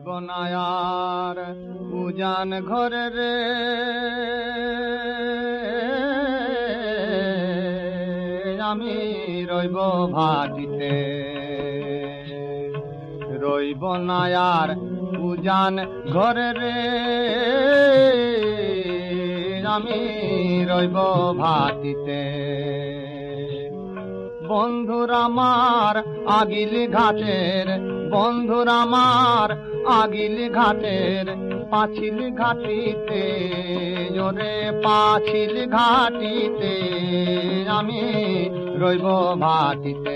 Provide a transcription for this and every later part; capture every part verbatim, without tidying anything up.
রইব না আর উজান ঘরে রে আমি রইব ভাটিতে রইব না আর উজান ঘরে রে আমি রইব ভাটিতে বন্ধুরা আমার আগিল ঘাটের বন্ধুরা আমার আগিল ঘাটের পাঁচিল ঘাটিতে জোরে পাঁচিল ঘাটিতে আমি রইব ভাটিতে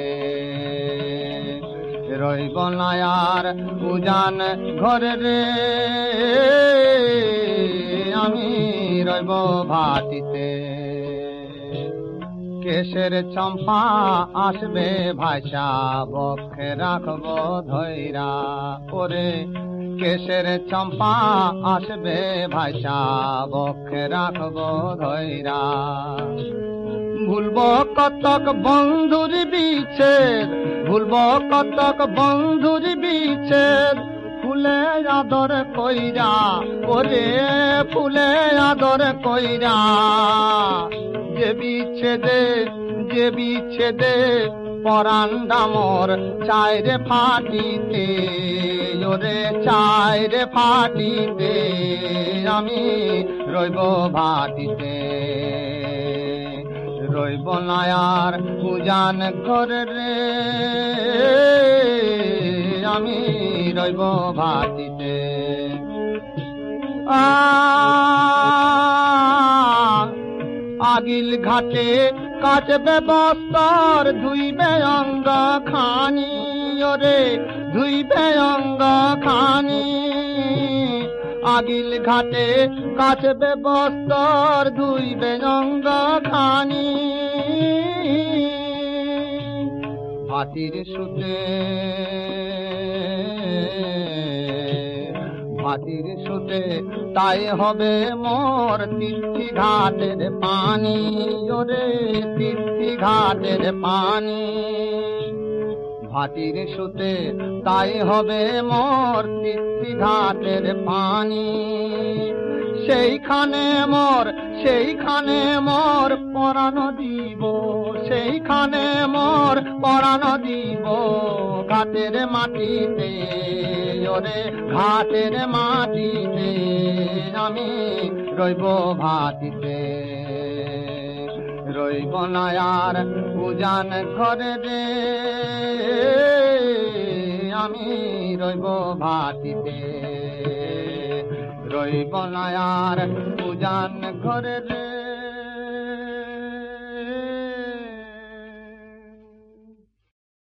রইব না আর উজান ঘরে রে আমি রইব ভাটিতে কেশের চম্পা আসবে ভাষা বক্ষে রাখব ধৈরা ওরে কেশের চম্পা আসবে ভাষা বক্ষে রাখব ধৈরা ভুলব কতক বন্ধুর বিচ্ছেদ ভুলব কতক বন্ধুর বিচ্ছেদ ফুলে আদর কইরা ওরে ফুলে আদর কইরা যে বিচ্ছেদে যে বিচ্ছেদে পরাণ দামর চাইরে ফাটিতে ওরে চাইরে ফাটিতে আমি রইব ভাটিতে রইব না আর উজান ঘরে রে আমি রইব ভাটিতে আ আগিল ঘাটে কাচবে বস্তর ধুইবে অঙ্গ খানি ওরে ধুইবে অঙ্গ খানি আগিল ঘাটে কাচবে বস্তর ধুইবে অঙ্গ খানি ভাটির সুতে ভাটির সুতে তাই হবে মোর তিথি ঘাটের পানি ওরে তিথি ঘাটের পানি ভাটির সুতে তাই হবে মোর তিথি ঘাটের পানি সেইখানে মোর সেইখানে মোর পরাণ দিব সেইখানে মোর পরাণ দিব ঘাটের মাটিতে ওরে ঘাটের মাটিতে আমি রইব ভাটিতে রইব না আর উজান ঘরে রে আমি রইব ভাটিতে রইব না আর উজান ঘরে রে।